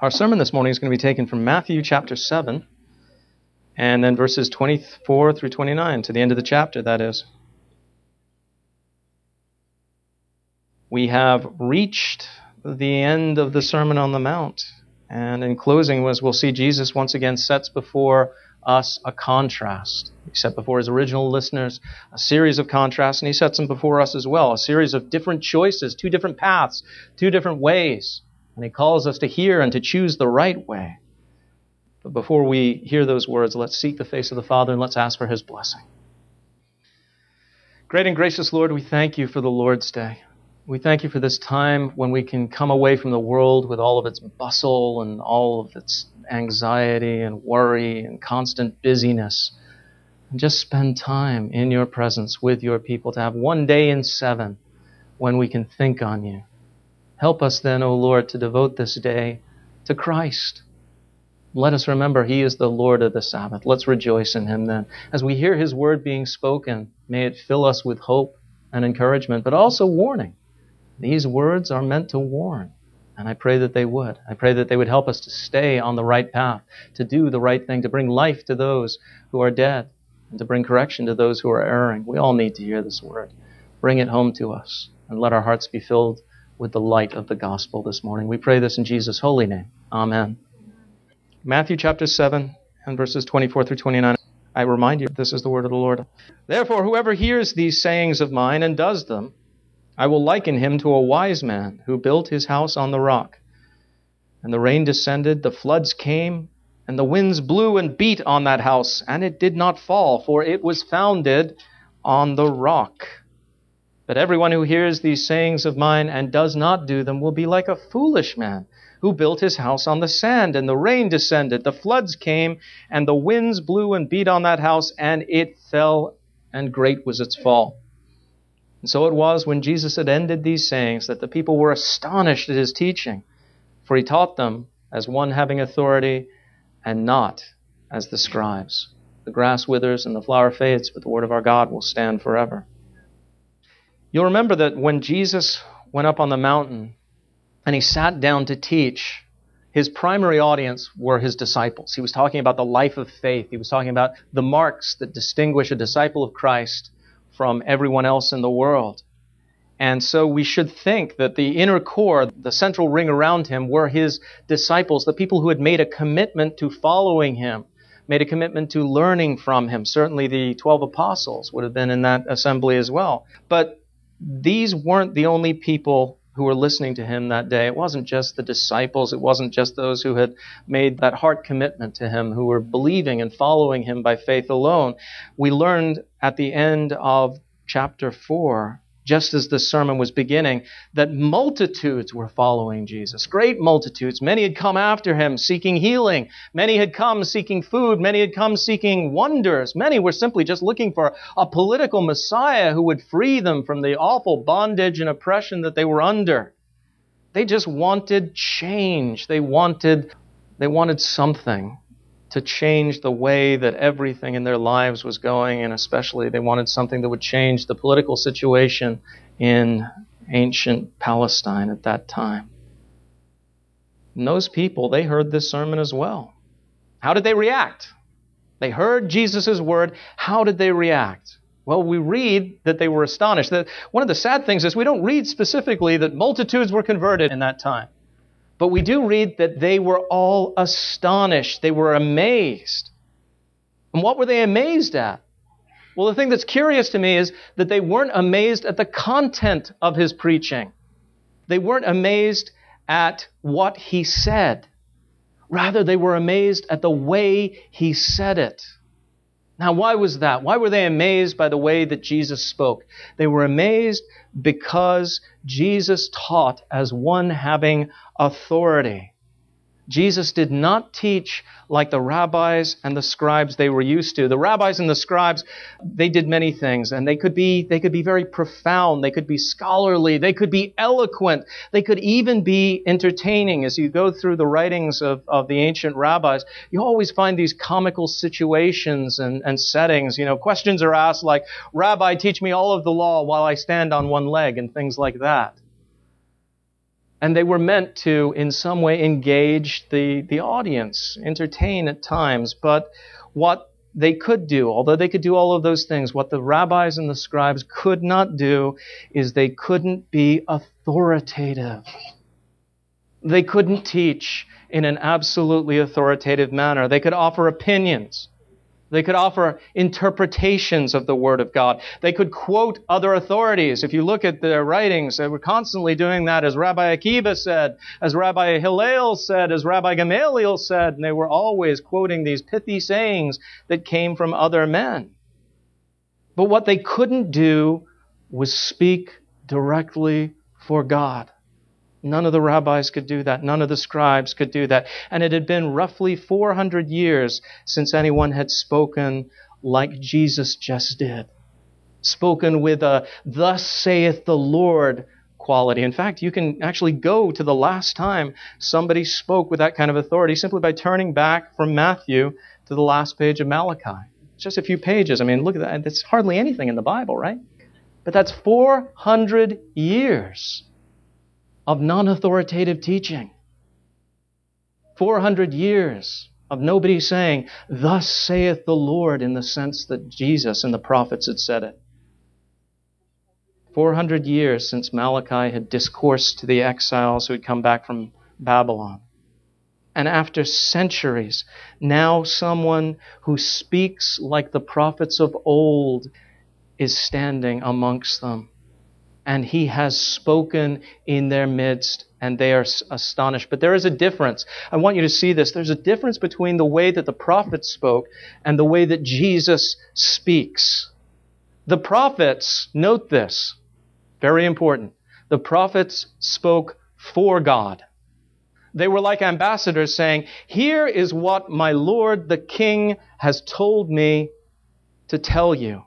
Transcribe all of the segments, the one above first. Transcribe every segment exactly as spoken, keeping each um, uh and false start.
Our sermon this morning is going to be taken from Matthew chapter seven, and then verses twenty-four through twenty-nine, to the end of the chapter, that is. We have reached the end of the Sermon on the Mount, and in closing, as we'll see, Jesus once again sets before us a contrast. He set before his original listeners a series of contrasts, and he sets them before us as well, a series of different choices, two different paths, two different ways. And he calls us to hear and to choose the right way. But before we hear those words, let's seek the face of the Father and let's ask for his blessing. Great and gracious Lord, we thank you for the Lord's Day. We thank you for this time when we can come away from the world with all of its bustle and all of its anxiety and worry and constant busyness, and just spend time in your presence with your people, to have one day in seven when we can think on you. Help us then, O Lord, to devote this day to Christ. Let us remember he is the Lord of the Sabbath. Let's rejoice in him then. As we hear his word being spoken, may it fill us with hope and encouragement, but also warning. These words are meant to warn, and I pray that they would. I pray that they would help us to stay on the right path, to do the right thing, to bring life to those who are dead, and to bring correction to those who are erring. We all need to hear this word. Bring it home to us, and let our hearts be filled with the light of the gospel this morning. We pray this in Jesus' holy name. Amen. Matthew chapter seven and verses twenty-four through twenty-nine. I remind you, this is the word of the Lord. Therefore, whoever hears these sayings of mine and does them, I will liken him to a wise man who built his house on the rock. And the rain descended, the floods came, and the winds blew and beat on that house, and it did not fall, for it was founded on the rock. But everyone who hears these sayings of mine and does not do them will be like a foolish man who built his house on the sand, and the rain descended, the floods came, and the winds blew and beat on that house, and it fell, and great was its fall. And so it was, when Jesus had ended these sayings, that the people were astonished at his teaching, for he taught them as one having authority, and not as the scribes. The grass withers and the flower fades, but the word of our God will stand forever. You'll remember that when Jesus went up on the mountain and he sat down to teach, his primary audience were his disciples. He was talking about the life of faith. He was talking about the marks that distinguish a disciple of Christ from everyone else in the world. And so we should think that the inner core, the central ring around him, were his disciples, the people who had made a commitment to following him, made a commitment to learning from him. Certainly the twelve apostles would have been in that assembly as well. But these weren't the only people who were listening to him that day. It wasn't just the disciples. It wasn't just those who had made that heart commitment to him, who were believing and following him by faith alone. We learned at the end of chapter four, just as the sermon was beginning, that multitudes were following Jesus. Great multitudes. Many had come after him seeking healing. Many had come seeking food. Many had come seeking wonders. Many were simply just looking for a political Messiah who would free them from the awful bondage and oppression that they were under. They just wanted change. They wanted, they wanted something to change the way that everything in their lives was going, and especially they wanted something that would change the political situation in ancient Palestine at that time. And those people, they heard this sermon as well. How did they react? They heard Jesus' word. How did they react? Well, we read that they were astonished. That one of the sad things is we don't read specifically that multitudes were converted in that time. But we do read that they were all astonished. They were amazed. And what were they amazed at? Well, the thing that's curious to me is that they weren't amazed at the content of his preaching. They weren't amazed at what he said. Rather, they were amazed at the way he said it. Now, why was that? Why were they amazed by the way that Jesus spoke? They were amazed because Jesus taught as one having authority. Jesus did not teach like the rabbis and the scribes they were used to. The rabbis and the scribes, they did many things, and they could be, they could be very profound. They could be scholarly. They could be eloquent. They could even be entertaining. As you go through the writings of, of the ancient rabbis, you always find these comical situations and, and settings. You know, questions are asked like, "Rabbi, teach me all of the law while I stand on one leg," and things like that. And they were meant to, in some way, engage the, the audience, entertain at times. But what they could do, although they could do all of those things, what the rabbis and the scribes could not do is they couldn't be authoritative. They couldn't teach in an absolutely authoritative manner. They could offer opinions. They could offer interpretations of the Word of God. They could quote other authorities. If you look at their writings, they were constantly doing that, as Rabbi Akiva said, as Rabbi Hillel said, as Rabbi Gamaliel said, and they were always quoting these pithy sayings that came from other men. But what they couldn't do was speak directly for God. None of the rabbis could do that. None of the scribes could do that. And it had been roughly four hundred years since anyone had spoken like Jesus just did. Spoken with a "thus saith the Lord" quality. In fact, you can actually go to the last time somebody spoke with that kind of authority simply by turning back from Matthew to the last page of Malachi. It's just a few pages. I mean, look at that. That's hardly anything in the Bible, right? But that's four hundred years of non-authoritative teaching. four hundred years of nobody saying, "Thus saith the Lord," in the sense that Jesus and the prophets had said it. four hundred years since Malachi had discoursed to the exiles who had come back from Babylon. And after centuries, now someone who speaks like the prophets of old is standing amongst them. And he has spoken in their midst, and they are astonished. But there is a difference. I want you to see this. There's a difference between the way that the prophets spoke and the way that Jesus speaks. The prophets, note this, very important. The prophets spoke for God. They were like ambassadors saying, "Here is what my Lord the King has told me to tell you."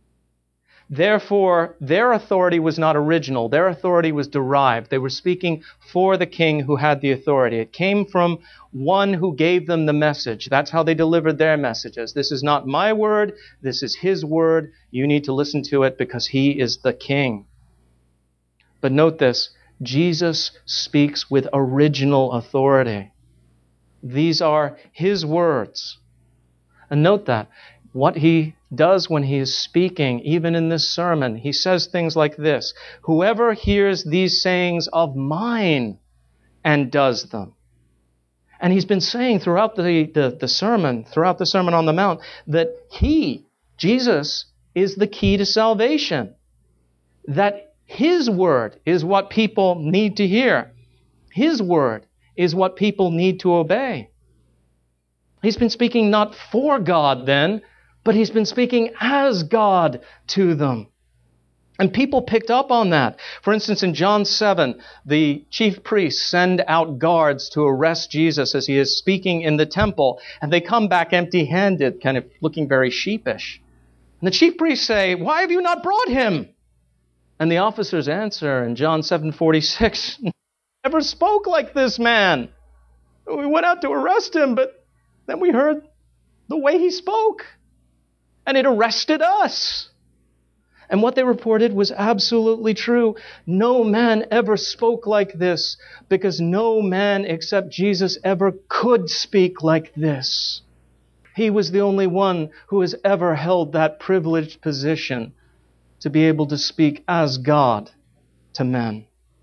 Therefore, their authority was not original. Their authority was derived. They were speaking for the king who had the authority. It came from one who gave them the message. That's how they delivered their messages. This is not my word. This is his word. You need to listen to it because he is the king. But note this. Jesus speaks with original authority. These are his words. And note that. What he does when he is speaking, even in this sermon, he says things like this: "Whoever hears these sayings of mine and does them." And he's been saying throughout the, the, the sermon, throughout the Sermon on the Mount, that he, Jesus, is the key to salvation. That his word is what people need to hear. His word is what people need to obey. He's been speaking not for God then, but he's been speaking as God to them. And people picked up on that. For instance, in John seven, the chief priests send out guards to arrest Jesus as he is speaking in the temple, and they come back empty-handed, kind of looking very sheepish. And the chief priests say, "Why have you not brought him?" And the officers answer in John seven forty-six, "Never spoke like this man. We went out to arrest him, but then we heard the way he spoke. And it arrested us." And what they reported was absolutely true. No man ever spoke like this, because no man except Jesus ever could speak like this. He was the only one who has ever held that privileged position to be able to speak as God to men.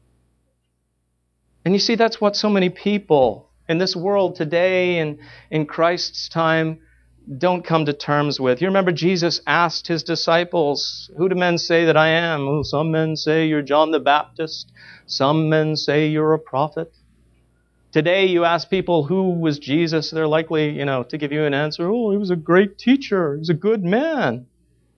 And you see, that's what so many people in this world today and in Christ's time don't come to terms with. You remember Jesus asked his disciples, "Who do men say that I am?" "Well, some men say you're John the Baptist. Some men say you're a prophet." Today you ask people who was Jesus, they're likely, you know, to give you an answer. "Oh, he was a great teacher. He was a good man."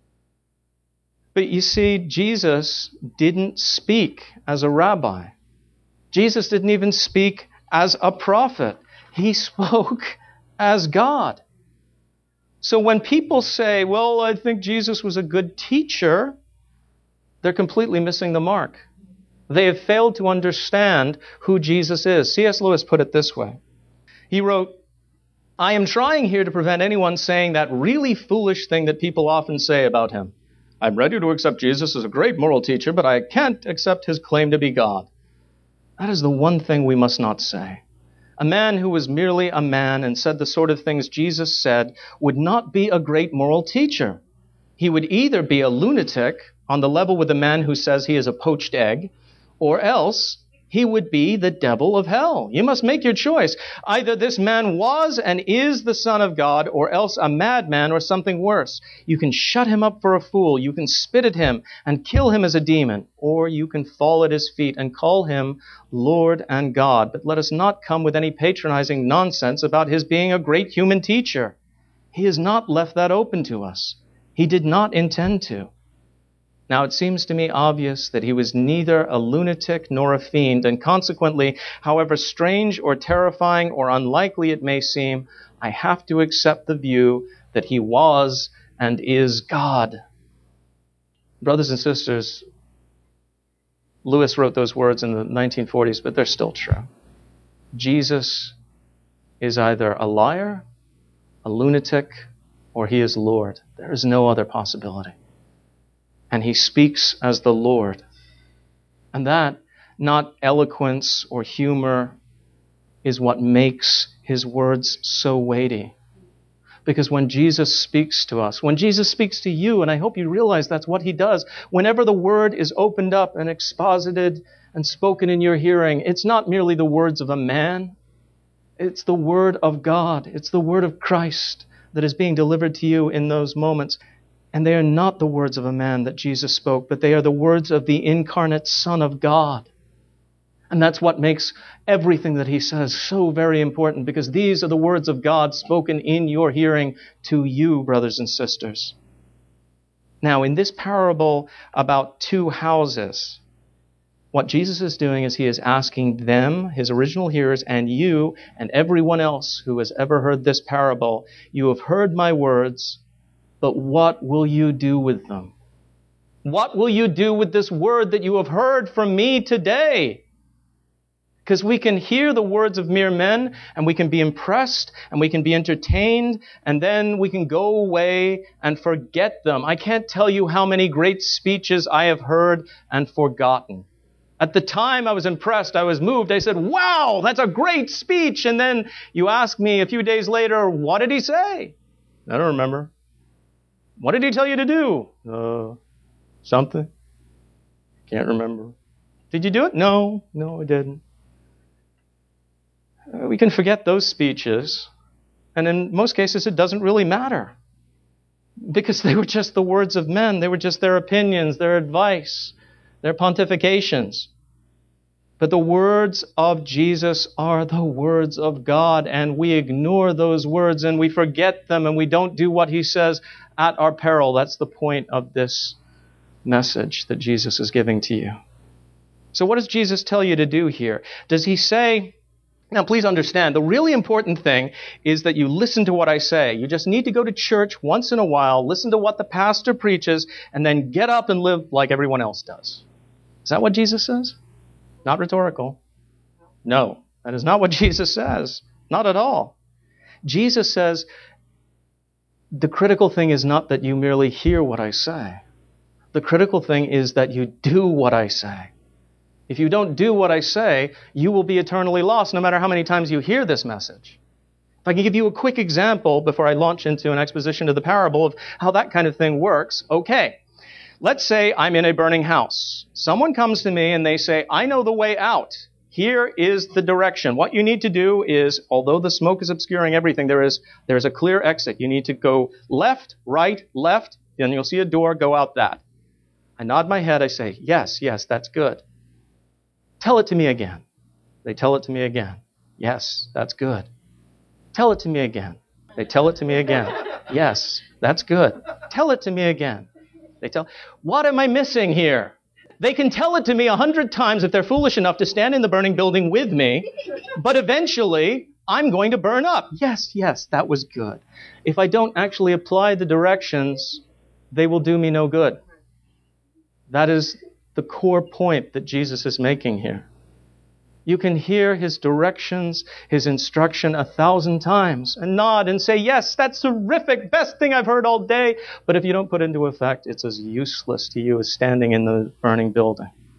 But you see, Jesus didn't speak as a rabbi. Jesus didn't even speak as a prophet. He spoke as God. So when people say, "Well, I think Jesus was a good teacher," they're completely missing the mark. They have failed to understand who Jesus is. C S Lewis put it this way. He wrote, "I am trying here to prevent anyone saying that really foolish thing that people often say about him. I'm ready to accept Jesus as a great moral teacher, but I can't accept his claim to be God. That is the one thing we must not say. A man who was merely a man and said the sort of things Jesus said would not be a great moral teacher. He would either be a lunatic on the level with the man who says he is a poached egg, or else he would be the devil of hell. You must make your choice. Either this man was and is the Son of God, or else a madman or something worse. You can shut him up for a fool. You can spit at him and kill him as a demon, or you can fall at his feet and call him Lord and God. But let us not come with any patronizing nonsense about his being a great human teacher. He has not left that open to us. He did not intend to. Now, it seems to me obvious that he was neither a lunatic nor a fiend, and consequently, however strange or terrifying or unlikely it may seem, I have to accept the view that he was and is God. Brothers and sisters, Lewis wrote those words in the nineteen forties, but they're still true. Jesus is either a liar, a lunatic, or he is Lord. There is no other possibility. And he speaks as the Lord. And that, not eloquence or humor, is what makes his words so weighty. Because when Jesus speaks to us, when Jesus speaks to you, and I hope you realize that's what he does, whenever the word is opened up and exposited and spoken in your hearing, it's not merely the words of a man. It's the word of God. It's the word of Christ that is being delivered to you in those moments. And they are not the words of a man that Jesus spoke, but they are the words of the incarnate Son of God. And that's what makes everything that he says so very important, because these are the words of God spoken in your hearing to you, brothers and sisters. Now, in this parable about two houses, what Jesus is doing is he is asking them, his original hearers, and you, and everyone else who has ever heard this parable, you have heard my words, but what will you do with them? What will you do with this word that you have heard from me today? Because we can hear the words of mere men, and we can be impressed, and we can be entertained, and then we can go away and forget them. I can't tell you how many great speeches I have heard and forgotten. At the time I was impressed, I was moved. I said, wow, that's a great speech. And then you ask me a few days later, what did he say? I don't remember. What did he tell you to do? Uh, something. Can't remember. Did you do it? No, no, I didn't. Uh, we can forget those speeches, and in most cases it doesn't really matter, because they were just the words of men. They were just their opinions, their advice, their pontifications. But the words of Jesus are the words of God, and we ignore those words and we forget them and we don't do what he says at our peril. That's the point of this message that Jesus is giving to you. So what does Jesus tell you to do here? Does he say, now please understand, the really important thing is that you listen to what I say. You just need to go to church once in a while, listen to what the pastor preaches, and then get up and live like everyone else does. Is that what Jesus says? Not rhetorical. No, that is not what Jesus says. Not at all. Jesus says, the critical thing is not that you merely hear what I say. The critical thing is that you do what I say. If you don't do what I say, you will be eternally lost, no matter how many times you hear this message. If I can give you a quick example before I launch into an exposition of the parable of how that kind of thing works. Okay, let's say I'm in a burning house. Someone comes to me and they say, I know the way out. Here is the direction. What you need to do is, although the smoke is obscuring everything, there is, there is a clear exit. You need to go left, right, left, then you'll see a door, go out that. I nod my head, I say, yes, yes, that's good. Tell it to me again. They tell it to me again. Yes, that's good. Tell it to me again. They tell it to me again. Yes, that's good. Tell it to me again. They tell, what am I missing here? They can tell it to me a hundred times if they're foolish enough to stand in the burning building with me, but eventually I'm going to burn up. Yes, yes, that was good. If I don't actually apply the directions, they will do me no good. That is the core point that Jesus is making here. You can hear his directions, his instruction a thousand times and nod and say, yes, that's terrific, best thing I've heard all day. But if you don't put it into effect, it's as useless to you as standing in the burning building.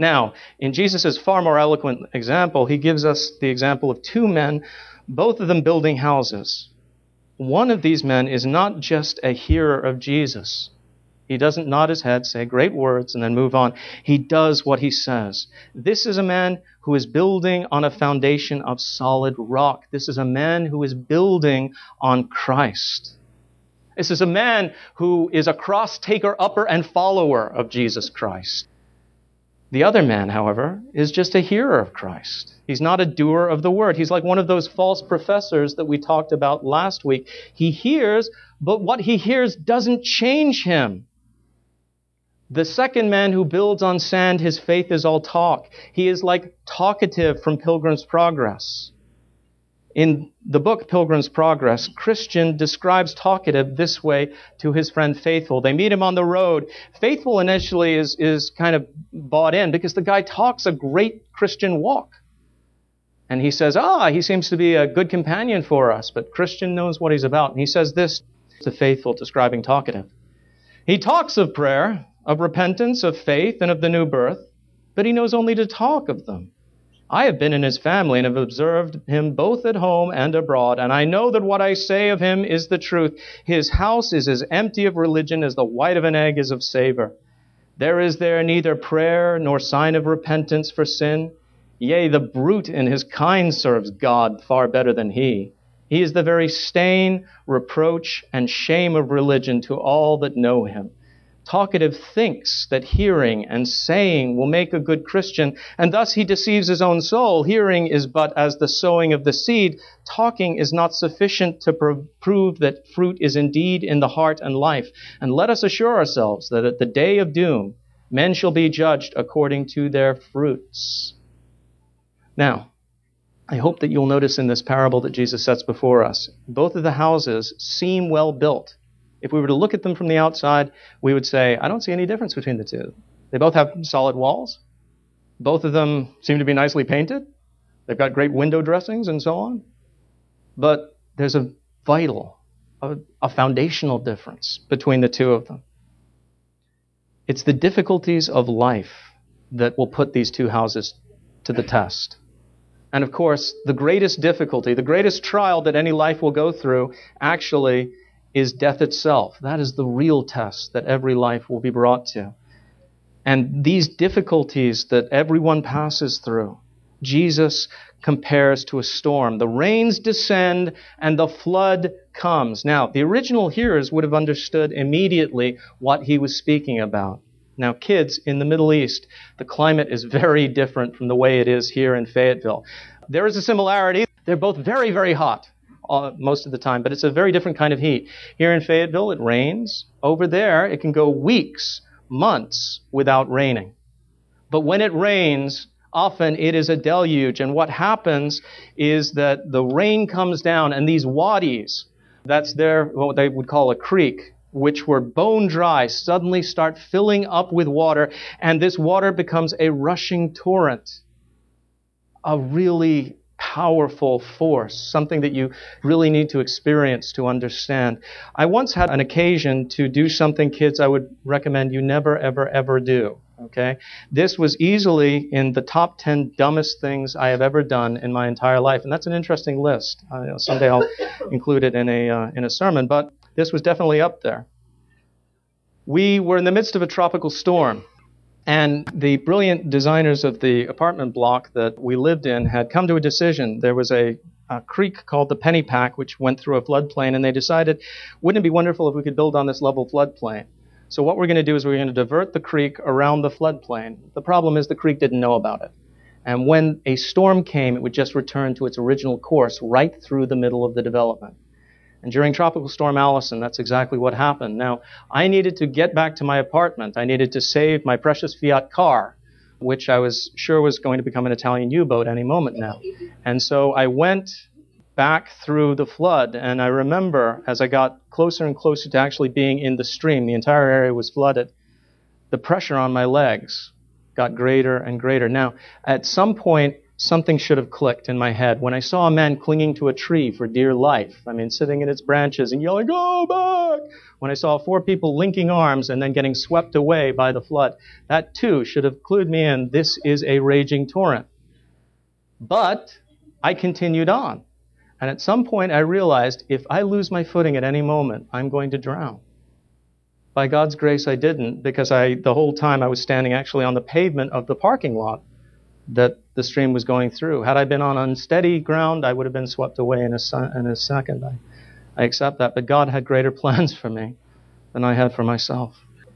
Now, in Jesus' far more eloquent example, he gives us the example of two men, both of them building houses. One of these men is not just a hearer of Jesus. He doesn't nod his head, say great words, and then move on. He does what he says. This is a man who is building on a foundation of solid rock. This is a man who is building on Christ. This is a man who is a cross-taker, upper, and follower of Jesus Christ. The other man, however, is just a hearer of Christ. He's not a doer of the word. He's like one of those false professors that we talked about last week. He hears, but what he hears doesn't change him. The second man who builds on sand, his faith is all talk. He is like Talkative from Pilgrim's Progress. In the book Pilgrim's Progress, Christian describes Talkative this way to his friend Faithful. They meet him on the road. Faithful initially is, is kind of bought in because the guy talks a great Christian walk. And he says, ah, he seems to be a good companion for us, but Christian knows what he's about. And he says this to Faithful, describing Talkative. He talks of prayer, of repentance, of faith, and of the new birth, but he knows only to talk of them. I have been in his family and have observed him both at home and abroad, and I know that what I say of him is the truth. His house is as empty of religion as the white of an egg is of savor. There is there neither prayer nor sign of repentance for sin. Yea, the brute in his kind serves God far better than he. He is the very stain, reproach, and shame of religion to all that know him. Talkative thinks that hearing and saying will make a good Christian, and thus he deceives his own soul. Hearing is but as the sowing of the seed. Talking is not sufficient to pro- prove that fruit is indeed in the heart and life. And let us assure ourselves that at the day of doom, men shall be judged according to their fruits. Now, I hope that you'll notice in this parable that Jesus sets before us, both of the houses seem well built. If we were to look at them from the outside, we would say, I don't see any difference between the two. They both have solid walls. Both of them seem to be nicely painted. They've got great window dressings and so on. But there's a vital, a, a foundational difference between the two of them. It's the difficulties of life that will put these two houses to the test. And of course, the greatest difficulty, the greatest trial that any life will go through actually is death itself. That is the real test that every life will be brought to. And these difficulties that everyone passes through, Jesus compares to a storm. The rains descend and the flood comes. Now, the original hearers would have understood immediately what he was speaking about. Now, kids, in the Middle East, the climate is very different from the way it is here in Fayetteville. There is a similarity. They're both very, very hot. Uh, most of the time, but it's a very different kind of heat. Here in Fayetteville, it rains. Over there, it can go weeks, months without raining. But when it rains, often it is a deluge. And what happens is that the rain comes down and these wadis, that's their, what they would call a creek, which were bone dry, suddenly start filling up with water. And this water becomes a rushing torrent. A really powerful force, something that you really need to experience to understand. I once had an occasion to do something, kids, I would recommend you never, ever, ever do. Okay? This was easily in the top ten dumbest things I have ever done in my entire life, and that's an interesting list. Uh, someday I'll include it in a uh, in a sermon, but this was definitely up there. We were in the midst of a tropical storm. And the brilliant designers of the apartment block that we lived in had come to a decision. There was a, a creek called the Pennypack, which went through a floodplain, and they decided, wouldn't it be wonderful if we could build on this level floodplain? So what we're going to do is we're going to divert the creek around the floodplain. The problem is the creek didn't know about it. And when a storm came, it would just return to its original course right through the middle of the development. And during Tropical Storm Allison, that's exactly what happened. Now, I needed to get back to my apartment. I needed to save my precious Fiat car, which I was sure was going to become an Italian U-boat any moment now. And so I went back through the flood, and I remember as I got closer and closer to actually being in the stream, the entire area was flooded, the pressure on my legs got greater and greater. Now, at some point, something should have clicked in my head. When I saw a man clinging to a tree for dear life, I mean, sitting in its branches and yelling, "Go back!" When I saw four people linking arms and then getting swept away by the flood, that too should have clued me in. This is a raging torrent. But I continued on. And at some point I realized if I lose my footing at any moment, I'm going to drown. By God's grace, I didn't, because I, the whole time I was standing actually on the pavement of the parking lot that the stream was going through. Had I been on unsteady ground, I would have been swept away in a, in a second. I, I accept that. But God had greater plans for me than I had for myself.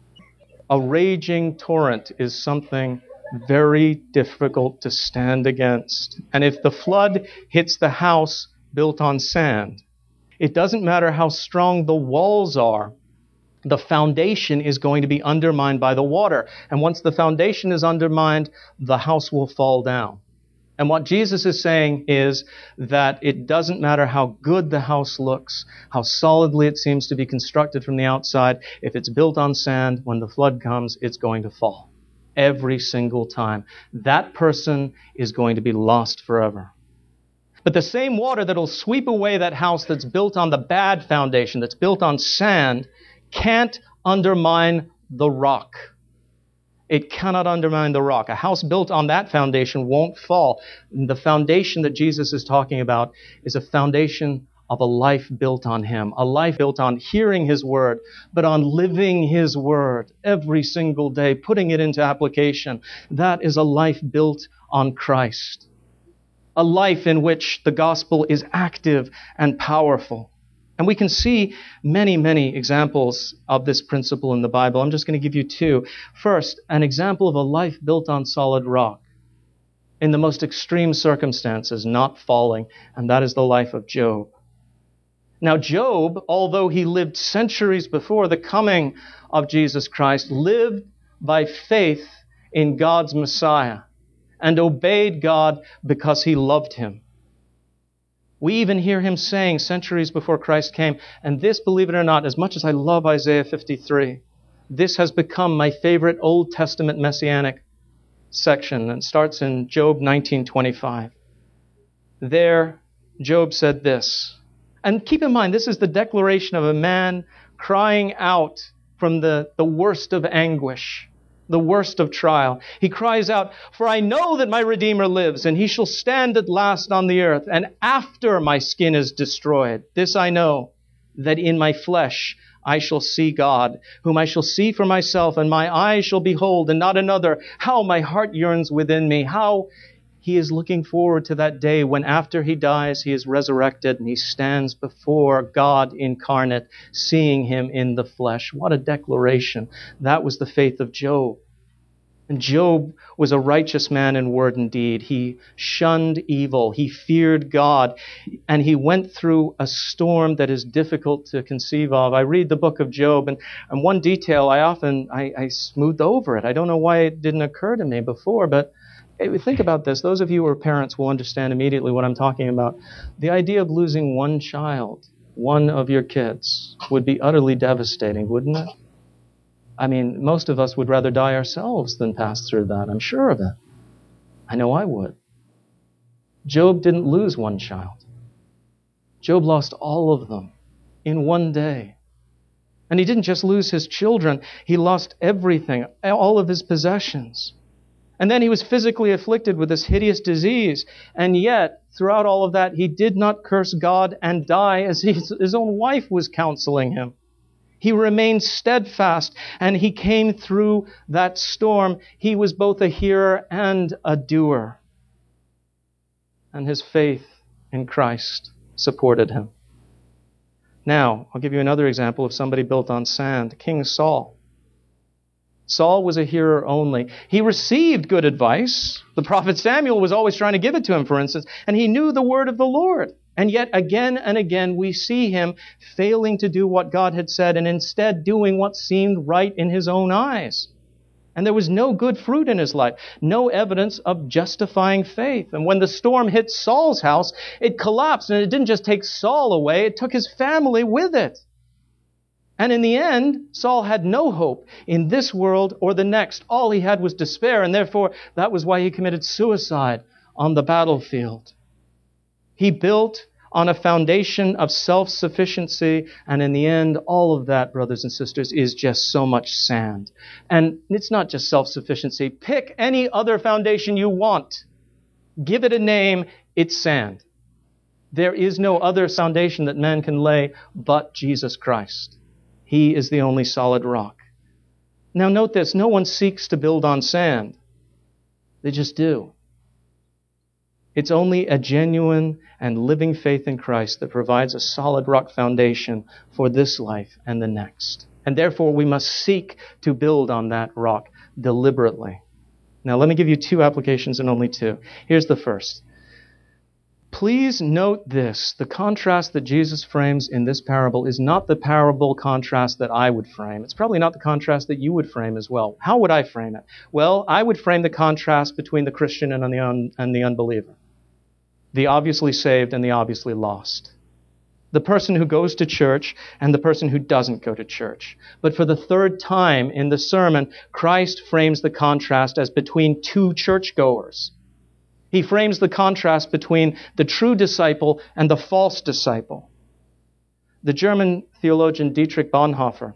A raging torrent is something very difficult to stand against. And if the flood hits the house built on sand, it doesn't matter how strong the walls are, the foundation is going to be undermined by the water. And once the foundation is undermined, the house will fall down. And what Jesus is saying is that it doesn't matter how good the house looks, how solidly it seems to be constructed from the outside, if it's built on sand, when the flood comes, it's going to fall. Every single time. That person is going to be lost forever. But the same water that'll sweep away that house that's built on the bad foundation, that's built on sand, can't undermine the rock. It cannot undermine the rock. A house built on that foundation won't fall. The foundation that Jesus is talking about is a foundation of a life built on Him, a life built on hearing His word, but on living His word every single day, putting it into application. That is a life built on Christ. A life in which the gospel is active and powerful. And we can see many, many examples of this principle in the Bible. I'm just going to give you two. First, an example of a life built on solid rock in the most extreme circumstances, not falling, and that is the life of Job. Now, Job, although he lived centuries before the coming of Jesus Christ, lived by faith in God's Messiah and obeyed God because he loved Him. We even hear him saying centuries before Christ came, and this, believe it or not, as much as I love Isaiah fifty-three, this has become my favorite Old Testament messianic section, and starts in Job nineteen twenty-five. There, Job said this, and keep in mind, this is the declaration of a man crying out from the, the worst of anguish, the worst of trial. He cries out, "For I know that my Redeemer lives, and He shall stand at last on the earth. And after my skin is destroyed, this I know, that in my flesh I shall see God, whom I shall see for myself, and my eyes shall behold, and not another. How my heart yearns within me." How he is looking forward to that day when after he dies, he is resurrected and he stands before God incarnate, seeing Him in the flesh. What a declaration. That was the faith of Job. And Job was a righteous man in word and deed. He shunned evil. He feared God. And he went through a storm that is difficult to conceive of. I read the book of Job, and, and one detail I often, I, I smoothed over it. I don't know why it didn't occur to me before, but think about this. Those of you who are parents will understand immediately what I'm talking about. The idea of losing one child, one of your kids, would be utterly devastating, wouldn't it? I mean, most of us would rather die ourselves than pass through that. I'm sure of it. I know I would. Job didn't lose one child. Job lost all of them in one day. And he didn't just lose his children. He lost everything, all of his possessions. And then he was physically afflicted with this hideous disease. And yet, throughout all of that, he did not curse God and die as his, his own wife was counseling him. He remained steadfast, and he came through that storm. He was both a hearer and a doer. And his faith in Christ supported him. Now, I'll give you another example of somebody built on sand. King Saul. Saul was a hearer only. He received good advice. The prophet Samuel was always trying to give it to him, for instance, and he knew the word of the Lord. And yet again and again we see him failing to do what God had said and instead doing what seemed right in his own eyes. And there was no good fruit in his life, no evidence of justifying faith. And when the storm hit Saul's house, it collapsed, and it didn't just take Saul away, it took his family with it. And in the end, Saul had no hope in this world or the next. All he had was despair, and therefore that was why he committed suicide on the battlefield. He built on a foundation of self-sufficiency, and in the end, all of that, brothers and sisters, is just so much sand. And it's not just self-sufficiency. Pick any other foundation you want. Give it a name, it's sand. There is no other foundation that man can lay but Jesus Christ. He is the only solid rock. Now note this, no one seeks to build on sand. They just do. It's only a genuine and living faith in Christ that provides a solid rock foundation for this life and the next. And therefore, we must seek to build on that rock deliberately. Now, let me give you two applications and only two. Here's the first. Please note this. The contrast that Jesus frames in this parable is not the parable contrast that I would frame. It's probably not the contrast that you would frame as well. How would I frame it? Well, I would frame the contrast between the Christian and the, un- and the unbeliever. The obviously saved and the obviously lost. The person who goes to church and the person who doesn't go to church. But for the third time in the sermon, Christ frames the contrast as between two churchgoers. He frames the contrast between the true disciple and the false disciple. The German theologian Dietrich Bonhoeffer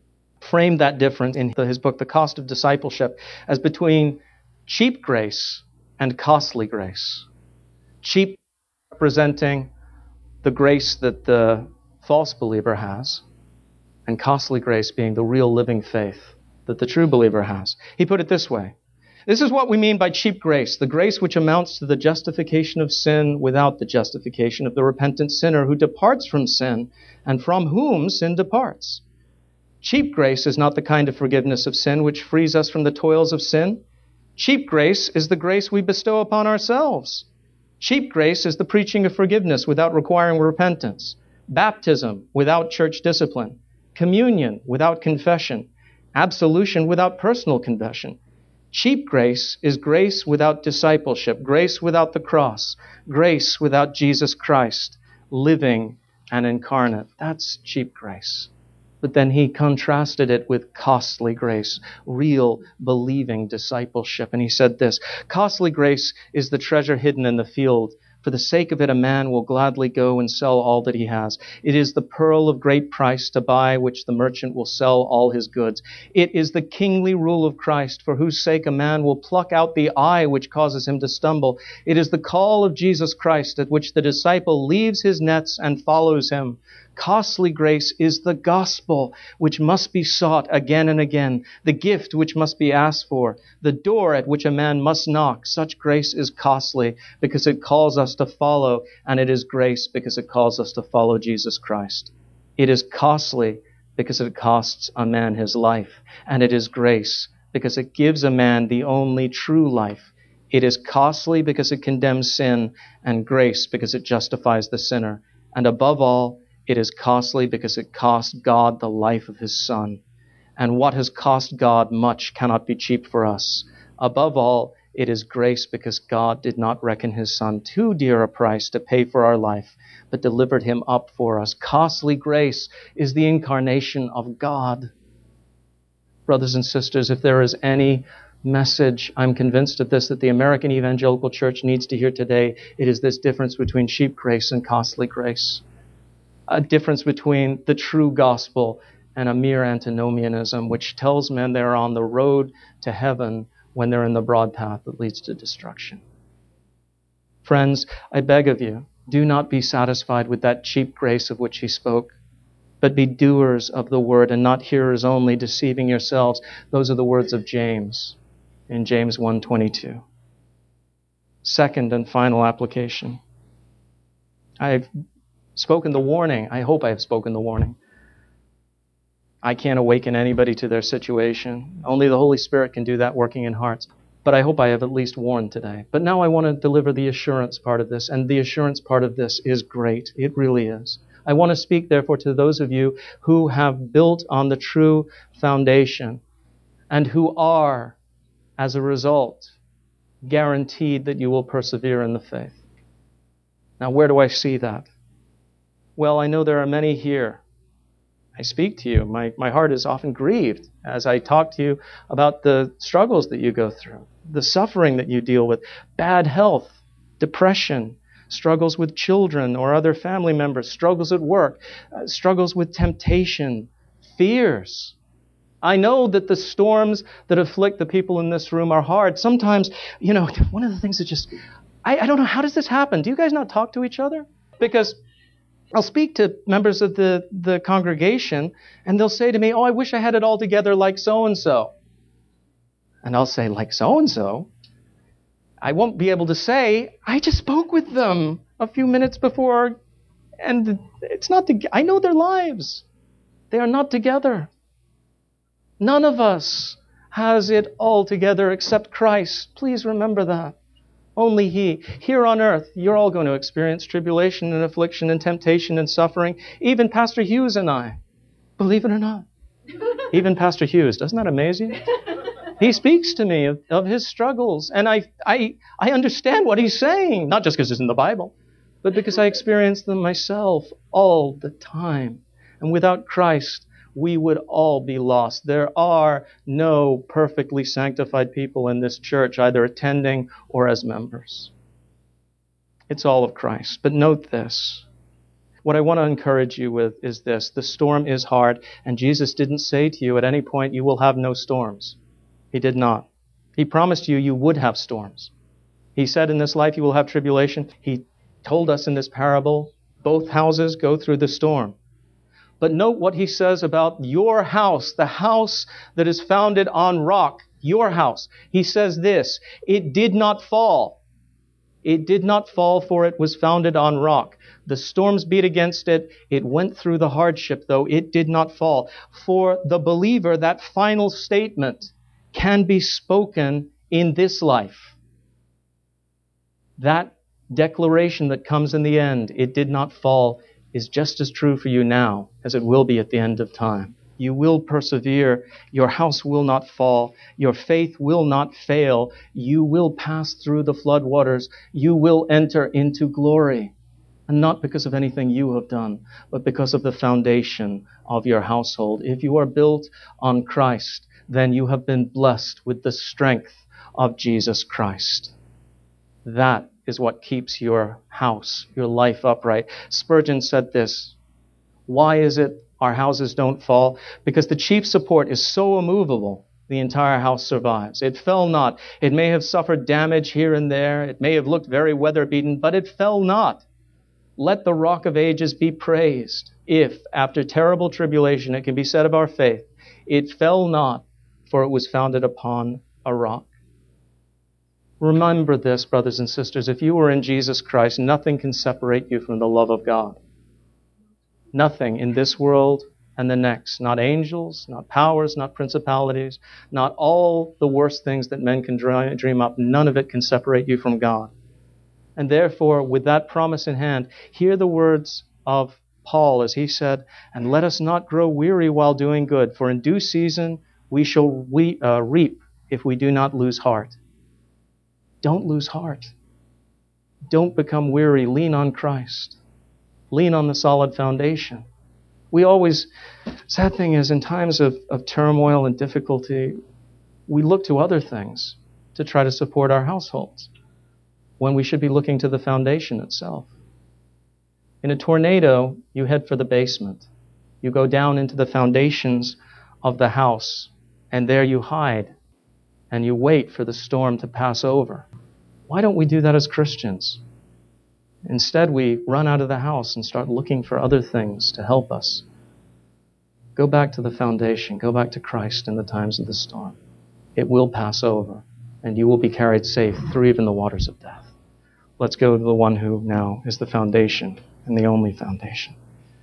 framed that difference in his book, The Cost of Discipleship, as between cheap grace and costly grace. Cheap representing the grace that the false believer has, and costly grace being the real living faith that the true believer has. He put it this way. This is what we mean by cheap grace, the grace which amounts to the justification of sin without the justification of the repentant sinner who departs from sin and from whom sin departs. Cheap grace is not the kind of forgiveness of sin which frees us from the toils of sin. Cheap grace is the grace we bestow upon ourselves. Cheap grace is the preaching of forgiveness without requiring repentance, baptism without church discipline, communion without confession, absolution without personal confession. Cheap grace is grace without discipleship, grace without the cross, grace without Jesus Christ, living and incarnate. That's cheap grace. But then he contrasted it with costly grace, real believing discipleship. And he said this, costly grace is the treasure hidden in the field. For the sake of it, a man will gladly go and sell all that he has. It is the pearl of great price to buy, which the merchant will sell all his goods. It is the kingly rule of Christ, for whose sake a man will pluck out the eye which causes him to stumble. It is the call of Jesus Christ at which the disciple leaves his nets and follows him. Costly grace is the gospel which must be sought again and again, the gift which must be asked for, the door at which a man must knock. Such grace is costly because it calls us to follow, and it is grace because it calls us to follow Jesus Christ. It is costly because it costs a man his life, and it is grace because it gives a man the only true life. It is costly because it condemns sin, and grace because it justifies the sinner. And above all, it is costly because it cost God the life of his Son. And what has cost God much cannot be cheap for us. Above all, it is grace because God did not reckon his Son too dear a price to pay for our life, but delivered him up for us. Costly grace is the incarnation of God. Brothers and sisters, if there is any message, I'm convinced of this, that the American evangelical church needs to hear today, it is this difference between cheap grace and costly grace. A difference between the true gospel and a mere antinomianism, which tells men they're on the road to heaven when they're in the broad path that leads to destruction. Friends, I beg of you, do not be satisfied with that cheap grace of which he spoke, but be doers of the word and not hearers only, deceiving yourselves. Those are the words of James in James one twenty-two. Second and final application. I've spoken the warning. I hope I have spoken the warning. I can't awaken anybody to their situation. Only the Holy Spirit can do that working in hearts. But I hope I have at least warned today. But now I want to deliver the assurance part of this, and the assurance part of this is great. It really is. I want to speak, therefore, to those of you who have built on the true foundation and who are, as a result, guaranteed that you will persevere in the faith. Now, where do I see that? Well, I know there are many here. I speak to you. My, my heart is often grieved as I talk to you about the struggles that you go through, the suffering that you deal with, bad health, depression, struggles with children or other family members, struggles at work, uh, struggles with temptation, fears. I know that the storms that afflict the people in this room are hard. Sometimes, you know, one of the things that just, I, I don't know, how does this happen? Do you guys not talk to each other? Because I'll speak to members of the, the congregation, and they'll say to me, oh, I wish I had it all together like so-and-so. And I'll say, like so-and-so? I won't be able to say, I just spoke with them a few minutes before, and it's not, to, I know their lives. They are not together. None of us has it all together except Christ. Please remember that. Only He. Here on earth, you're all going to experience tribulation and affliction and temptation and suffering. Even Pastor Hughes and I. Believe it or not. Even Pastor Hughes. Doesn't that amaze you? He speaks to me of, of his struggles, and I, I, I understand what he's saying. Not just because it's in the Bible, but because I experience them myself all the time. And without Christ, we would all be lost. There are no perfectly sanctified people in this church, either attending or as members. It's all of Christ. But note this. What I want to encourage you with is this. The storm is hard, and Jesus didn't say to you at any point, you will have no storms. He did not. He promised you you would have storms. He said in this life you will have tribulation. He told us in this parable, both houses go through the storm. But note what he says about your house, the house that is founded on rock, your house. He says this, it did not fall. It did not fall, for it was founded on rock. The storms beat against it. It went through the hardship, though it did not fall. For the believer, that final statement can be spoken in this life. That declaration that comes in the end, it did not fall, is just as true for you now as it will be at the end of time. You will persevere. Your house will not fall. Your faith will not fail. You will pass through the flood waters. You will enter into glory. And not because of anything you have done, but because of the foundation of your household. If you are built on Christ, then you have been blessed with the strength of Jesus Christ. That is what keeps your house, your life upright. Spurgeon said this, why is it our houses don't fall? Because the chief support is so immovable, the entire house survives. It fell not. It may have suffered damage here and there. It may have looked very weather-beaten, but it fell not. Let the Rock of Ages be praised, if, after terrible tribulation, it can be said of our faith, it fell not, for it was founded upon a rock. Remember this, brothers and sisters. If you are in Jesus Christ, nothing can separate you from the love of God. Nothing in this world and the next. Not angels, not powers, not principalities, not all the worst things that men can dream up. None of it can separate you from God. And therefore, with that promise in hand, hear the words of Paul as he said, and let us not grow weary while doing good, for in due season we shall we, uh, reap if we do not lose heart. Don't lose heart. Don't become weary. Lean on Christ. Lean on the solid foundation. We always, sad thing is, in times of, of turmoil and difficulty, we look to other things to try to support our households, when we should be looking to the foundation itself. In a tornado, you head for the basement. You go down into the foundations of the house, and there you hide, and you wait for the storm to pass over. Why don't we do that as Christians? Instead, we run out of the house and start looking for other things to help us. Go back to the foundation. Go back to Christ in the times of the storm. It will pass over, and you will be carried safe through even the waters of death. Let's go to the one who now is the foundation and the only foundation.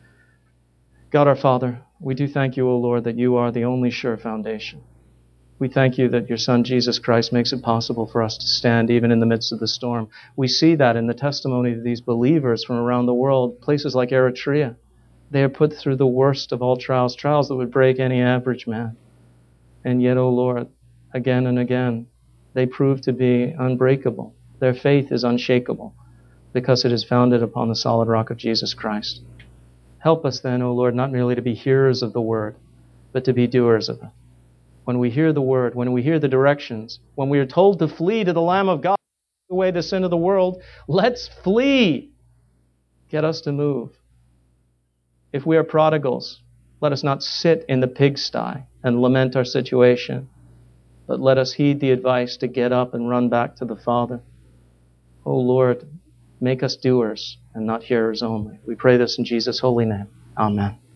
God our Father, we do thank you, O Lord, that you are the only sure foundation. We thank you that your Son, Jesus Christ, makes it possible for us to stand even in the midst of the storm. We see that in the testimony of these believers from around the world, places like Eritrea. They are put through the worst of all trials, trials that would break any average man. And yet, O Lord, again and again, they prove to be unbreakable. Their faith is unshakable because it is founded upon the solid rock of Jesus Christ. Help us then, O Lord, not merely to be hearers of the word, but to be doers of it. When we hear the word, when we hear the directions, when we are told to flee to the Lamb of God, away the sin of the world. Let's flee. Get us to move. If we are prodigals, let us not sit in the pigsty and lament our situation, but let us heed the advice to get up and run back to the Father. Oh Lord, make us doers and not hearers only. We pray this in Jesus' holy name. Amen.